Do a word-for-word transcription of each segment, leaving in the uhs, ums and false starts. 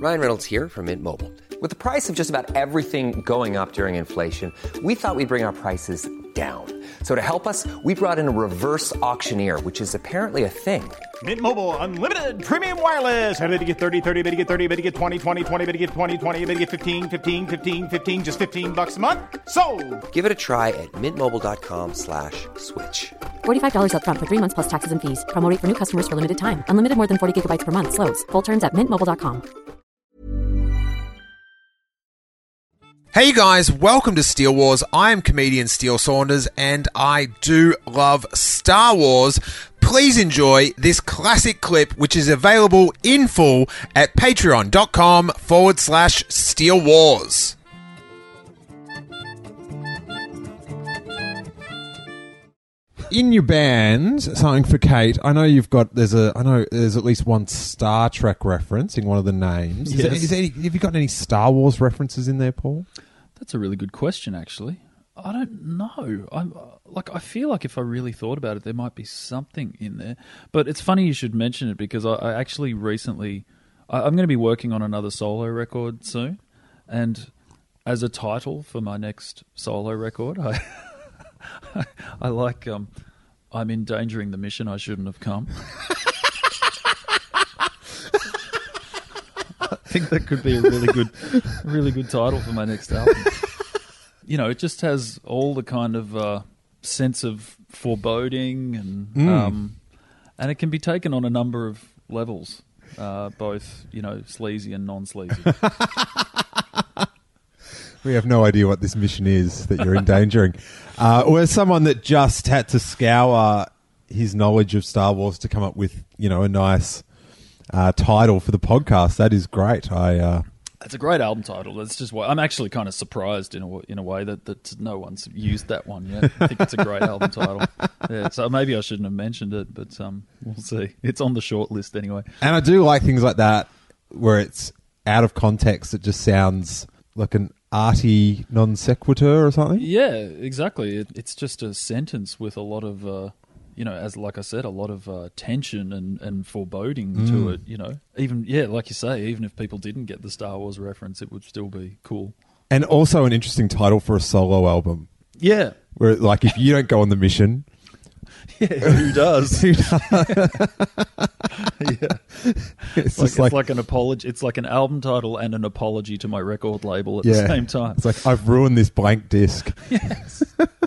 Ryan Reynolds here from Mint Mobile. With the price of just about everything going up during inflation, we thought we'd bring our prices down. So to help us, we brought in a reverse auctioneer, which is apparently a thing. Mint Mobile Unlimited Premium Wireless. How to get thirty, thirty, how to get thirty, how to get twenty, twenty, twenty, how to get twenty, twenty, how to get fifteen, fifteen, fifteen, fifteen, just fifteen bucks a month? Sold! Give it a try at mintmobile.com slash switch. forty-five dollars up front for three months plus taxes and fees. Promo rate for new customers for limited time. Unlimited more than forty gigabytes per month. Slows full terms at mint mobile dot com. Hey you guys, welcome to Steele Wars. I am comedian Steele Saunders and I do love Star Wars. Please enjoy this classic clip which is available in full at patreon.com forward slash Steele Wars. In your band, something for Kate. I know you've got. There's a. I know there's at least one Star Trek reference in one of the names. Is Yes. there, is there any, have you got any Star Wars references in there, Paul? That's a really good question, actually. I don't know. I'm uh, like I feel like if I really thought about it, there might be something in there. But it's funny you should mention it because I, I actually recently. I, I'm going to be working on another solo record soon, and as a title for my next solo record, I. I like, um, I'm endangering the mission I shouldn't have come. I think that could be a really good, really good title for my next album. You know, it just has all the kind of uh, sense of foreboding and Mm. um, and it can be taken on a number of levels, uh, both, you know, sleazy and non-sleazy. We have no idea what this mission is that you're endangering. Uh, or as someone that just had to scour his knowledge of Star Wars to come up with, you know, a nice uh, title for the podcast, that is great. I uh, It's a great album title. That's just why I'm actually kind of surprised in a w- in a way that, that no one's used that one yet. I think it's a great album title. Yeah, so maybe I shouldn't have mentioned it, but um, we'll see. It's on the short list anyway. and I do like things like that where it's out of context. It just sounds like an arty non sequitur or something. Yeah, exactly. It, it's just a sentence with a lot of, uh, you know, as like I said, a lot of uh, tension and, and foreboding Mm. to it. You know, even yeah, like you say, even if people didn't get the Star Wars reference, it would still be cool. And also an interesting title for a solo album. Yeah, Where, like, if you don't go on the mission, yeah. Who does? who does? Yeah. It's Like, just like, it's like an apology. It's like an album title and an apology to my record label at yeah, the same time. It's like, I've ruined this blank disc. Yes.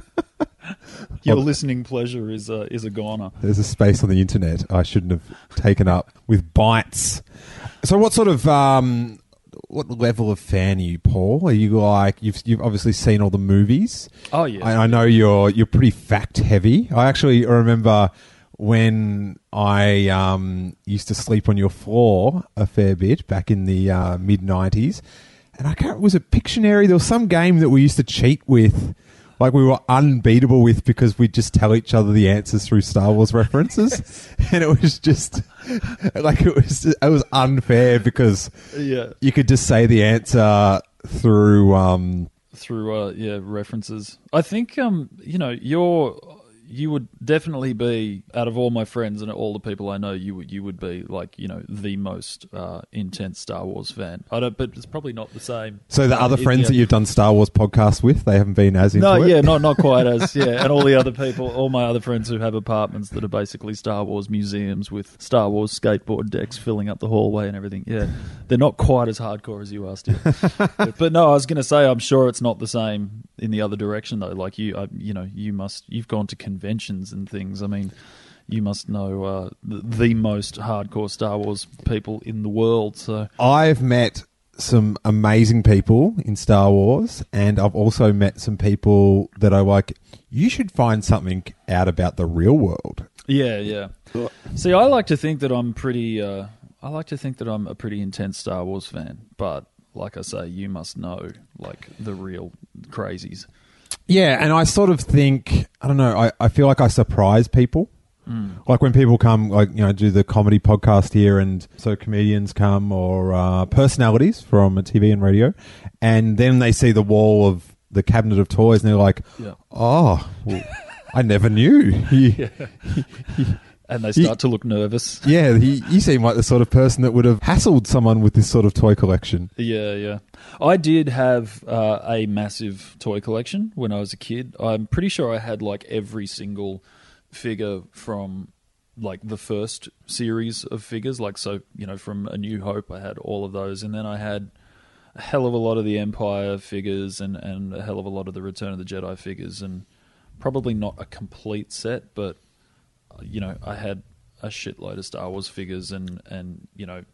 Your listening pleasure is a, is a goner. There's a space on the internet I shouldn't have taken up with bytes. So, what sort of um, what level of fan are you, Paul? Are you like you've you've obviously seen all the movies? Oh yeah. I, I know you're you're pretty fact heavy. I actually remember when I um, used to sleep on your floor a fair bit back in the uh, mid nineties, and I can't. Was it Pictionary? There was some game that we used to cheat with. Like we were unbeatable with because we'd just tell each other the answers through Star Wars references. And it was just like it was it was unfair because Yeah. you could just say the answer through um Through uh, yeah references. I think um you know you're you would definitely be, out of all my friends and all the people I know, you would you would be like, you know, the most uh, intense Star Wars fan. I don't, but it's probably not the same. So the Uh, other it- friends yeah. that you've done Star Wars podcasts with, they haven't been as into No, it? yeah, not not quite as yeah, and all the other people, all my other friends who have apartments that are basically Star Wars museums with Star Wars skateboard decks filling up the hallway and everything. Yeah, they're not quite as hardcore as you are still. but, but no, I was going to say, I'm sure it's not the same in the other direction though. Like you, I, you know, you must, you've gone to conventions and things. I mean, you must know uh, the, the most hardcore Star Wars people in the world. So I've met some amazing people in Star Wars, and I've also met some people that I like. You should find something out about the real world. yeah, yeah. See, I like to think that I'm pretty. Uh, I like to think that I'm a pretty intense Star Wars fan, but like I say, you must know like the real crazies. Yeah, and I sort of think, I don't know, I, I feel like I surprise people. Mm. Like when people come, like, you know, do the comedy podcast here, and so comedians come or uh, personalities from T V and radio, and then they see the wall of the cabinet of toys and they're like, Yeah. oh, well, I never knew. You, Yeah. you, and they start to look nervous. Yeah, he, you seem like the sort of person that would have hassled someone with this sort of toy collection. Yeah, yeah. I did have uh, a massive toy collection when I was a kid. I'm pretty sure I had like every single figure from like the first series of figures. Like, so, you know, from A New Hope, I had all of those. And then I had a hell of a lot of the Empire figures and, and a hell of a lot of the Return of the Jedi figures. And probably not a complete set, but, you know, I had a shitload of Star Wars figures and, and you know,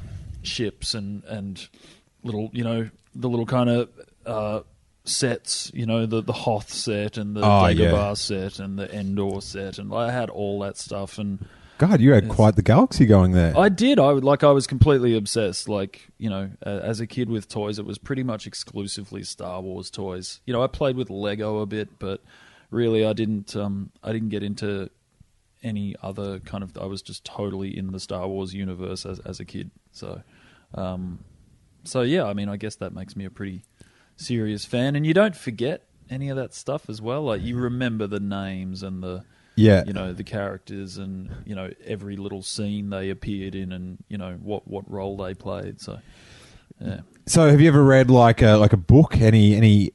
ships and, and little, you know, the little kind of uh, sets, you know, the, the Hoth set and the oh, Dagobah yeah. set and the Endor set. And I had all that stuff. And God, you had quite the galaxy going there. I did. I would, like, I was completely obsessed. Like, you know, uh, as a kid with toys, it was pretty much exclusively Star Wars toys. You know, I played with Lego a bit, but really I didn't, um, I didn't get into any other kind of, I was just totally in the Star Wars universe as as a kid. So, um, so yeah, I mean, I guess that makes me a pretty serious fan. And you don't forget any of that stuff as well. Like, you remember the names and the, yeah, you know, the characters and, you know, every little scene they appeared in and, you know, what, what role they played. So, yeah. So have you ever read like a like a book, any any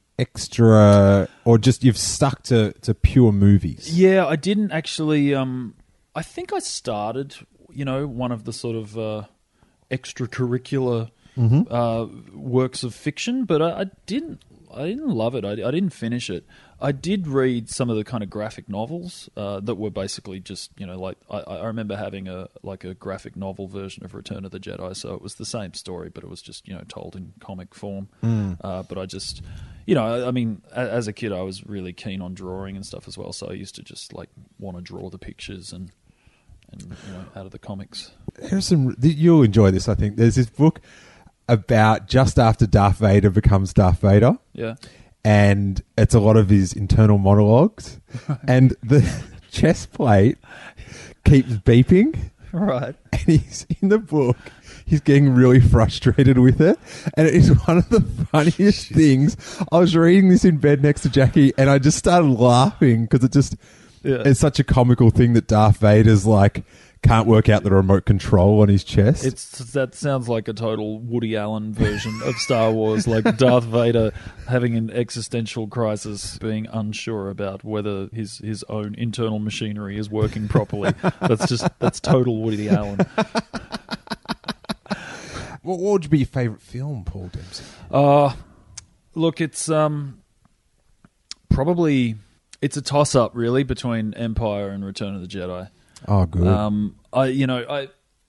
extra, or just you've stuck to, to pure movies? Yeah, I didn't actually. Um, I think I started, you know, one of the sort of uh, extracurricular Mm-hmm. uh, works of fiction, but I, I didn't. I didn't love it. I, I didn't finish it. I did read some of the kind of graphic novels uh, that were basically just, you know, like I, I remember having a like a graphic novel version of Return of the Jedi. So it was the same story, but it was just, you know, told in comic form. Mm. Uh, but I just, you know, I, I mean, a, as a kid, I was really keen on drawing and stuff as well. So I used to just like want to draw the pictures and and you know, out of the comics. There's some. You'll enjoy this, I think. There's this book about just after Darth Vader becomes Darth Vader. Yeah. And it's a lot of his internal monologues. And the chest plate keeps beeping. Right. And he's in the book. He's getting really frustrated with it. And it is one of the funniest things. I was reading this in bed next to Jackie and I just started laughing because it just, Yeah. it's such a comical thing that Darth Vader's like, can't work out the remote control on his chest. It's that sounds like a total Woody Allen version of Star Wars, like Darth Vader having an existential crisis, being unsure about whether his his own internal machinery is working properly. That's just that's total Woody Allen. What, what would be your favourite film, Paul Dempsey? Uh look, it's um probably it's a toss up really between Empire and Return of the Jedi. Oh, good. Um, I you know I,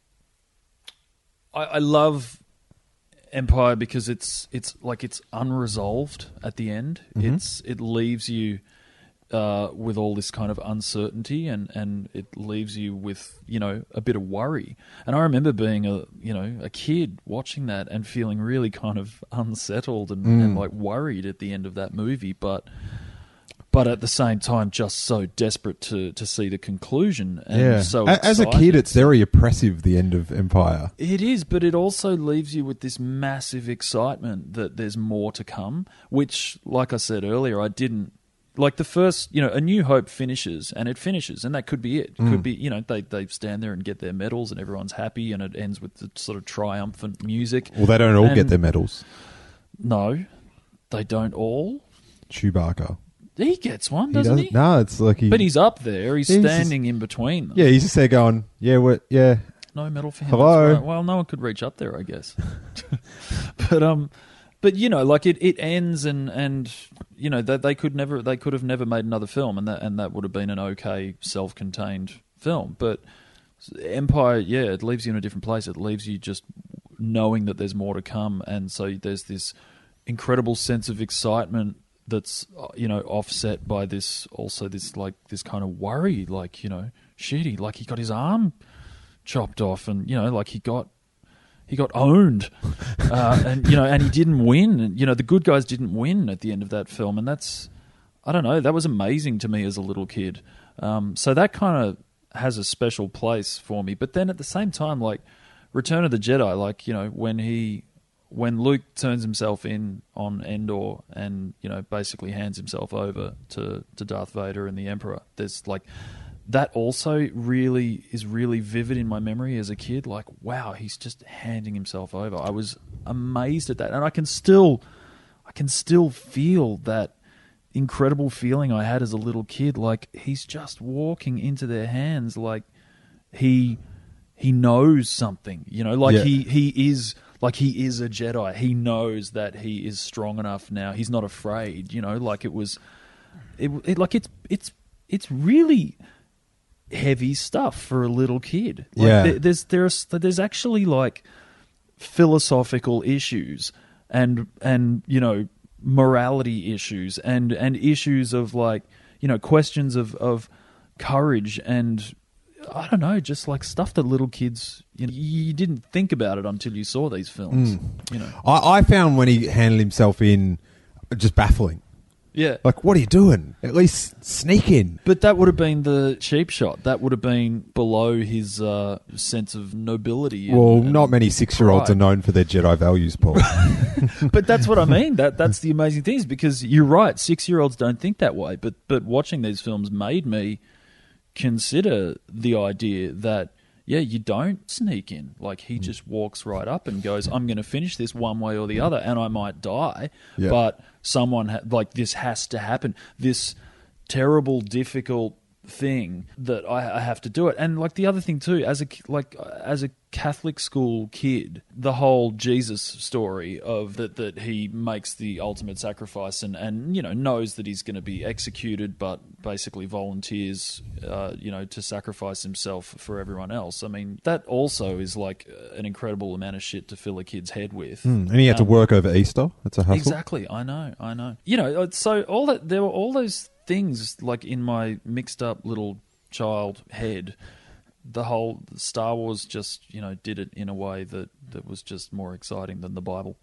I I love Empire because it's it's like it's unresolved at the end. Mm-hmm. It's it leaves you uh, with all this kind of uncertainty and, and it leaves you with you know a bit of worry. And I remember being a you know a kid watching that and feeling really kind of unsettled and, Mm. and like worried at the end of that movie, but. But at the same time, just so desperate to, to see the conclusion. And yeah. so A- As a excited. kid, it's very oppressive, the end of Empire. It is, but it also leaves you with this massive excitement that there's more to come, which, like I said earlier, I didn't... Like the first, you know, A New Hope finishes, and it finishes, and that could be it. It Mm. could be, you know, they, they stand there and get their medals, and everyone's happy, and it ends with the sort of triumphant music. Well, they don't all And- get their medals. No, they don't all. Chewbacca. He gets one, He doesn't he? doesn't. No, it's like he... But he's up there. He's, He's just- standing in between them. Yeah, he's just there going, yeah, what, yeah. No medal for him. Hello? That's right. Well, no one could reach up there, I guess. but um, but you know, like it, it ends, and, and you know they, they could never they could have never made another film, and that and that would have been an okay self-contained film. But Empire, yeah, it leaves you in a different place. It leaves you just knowing that there's more to come, and so there's this incredible sense of excitement that's you know offset by this also this like this kind of worry, like you know shit, he like he got his arm chopped off, and you know like he got he got owned, uh, and you know and he didn't win, and you know the good guys didn't win at the end of that film, and that's I don't know, that was amazing to me as a little kid. Um, so that kind of has a special place for me. But then at the same time, like Return of the Jedi, like you know when he when Luke turns himself in on Endor and, you know, basically hands himself over to, to Darth Vader and the Emperor, there's like that also really is really vivid in my memory as a kid. Like, wow, he's just handing himself over. I was amazed at that, and I can still, I can still feel that incredible feeling I had as a little kid. Like, he's just walking into their hands, like he he knows something, you know. Like Yeah. he he is like he is a Jedi. He knows that he is strong enough now. He's not afraid, you know. Like it was, it, it like it's it's it's really heavy stuff for a little kid. Like Yeah. there, there's there's there's actually like philosophical issues and and you know morality issues and and issues of like you know questions of of courage and I don't know, just like stuff that little kids, you know, you didn't think about it until you saw these films. You know, I, I found when he handled himself in just baffling. yeah. Like, what are you doing? At least sneak in. But that would have been the cheap shot. That would have been below his uh, sense of nobility. and- Well, and not many six-year-olds pride. are known for their Jedi values, Paul. But that's what I mean. That that's the amazing thing, is because you're right. Six year olds don't think that way. But but watching these films made me consider the idea that yeah, you don't sneak in. Like he just walks right up and goes, "I'm going to finish this one way or the other, and I might die, Yeah. but someone ha- like this has to happen. This terrible, difficult thing that I, I have to do it." And like the other thing too, as a ki- like uh, as a Catholic school kid, the whole Jesus story of that that he makes the ultimate sacrifice and and you know knows that he's going to be executed, but basically volunteers, uh, you know, to sacrifice himself for everyone else. I mean, that also is like an incredible amount of shit to fill a kid's head with. Hmm, and he had to Um, work over Easter. That's a hustle. Exactly, I know, I know. You know, so all that there were all those things like in my mixed up little child head. The whole Star Wars just you know did it in a way that that was just more exciting than the Bible.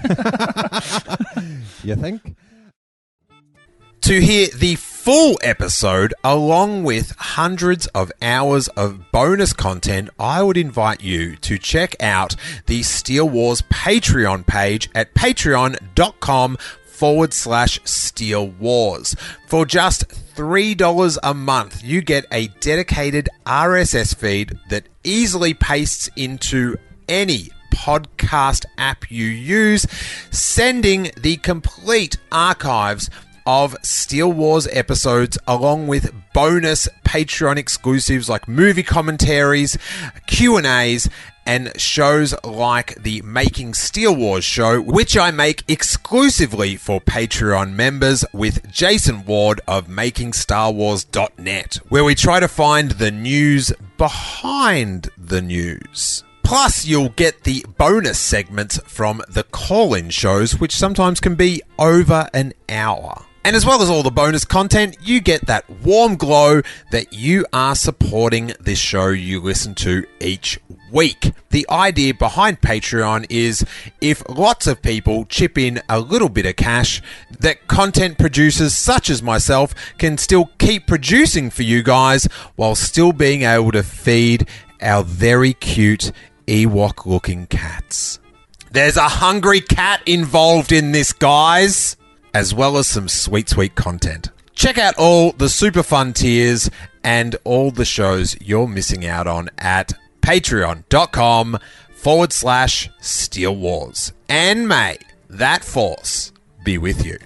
You think? To hear the full episode, along with hundreds of hours of bonus content, I would invite you to check out the Steele Wars Patreon page at patreon.com forward slash Steele Wars. For just three dollars a month, you get a dedicated R S S feed that easily pastes into any podcast app you use, sending the complete archives of Steele Wars episodes along with bonus Patreon exclusives like movie commentaries, Q and A's, and shows like the Making Steele Wars show, which I make exclusively for Patreon members with Jason Ward of making star wars dot net, where we try to find the news behind the news. Plus, you'll get the bonus segments from the call-in shows, which sometimes can be over an hour. And as well as all the bonus content, you get that warm glow that you are supporting this show you listen to each week. The idea behind Patreon is if lots of people chip in a little bit of cash, that content producers such as myself can still keep producing for you guys while still being able to feed our very cute Ewok-looking cats. There's a hungry cat involved in this, guys, as well as some sweet, sweet content. Check out all the super fun tiers and all the shows you're missing out on at patreon.com forward slash Steele Wars. And may that force be with you.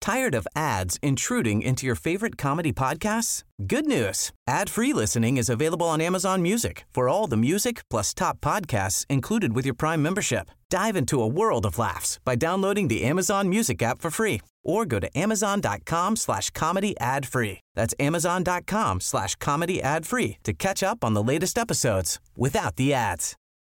Tired of ads intruding into your favorite comedy podcasts? Good news. Ad-free listening is available on Amazon Music for all the music plus top podcasts included with your Prime membership. Dive into a world of laughs by downloading the Amazon Music app for free or go to amazon.com slash comedy ad free. That's amazon.com slash comedy ad free to catch up on the latest episodes without the ads.